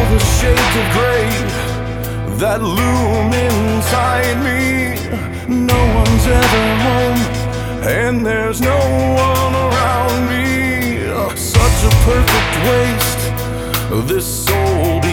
the shades of gray that loom inside me. No one's ever home, and there's no one around me. Such a perfect waste, this soul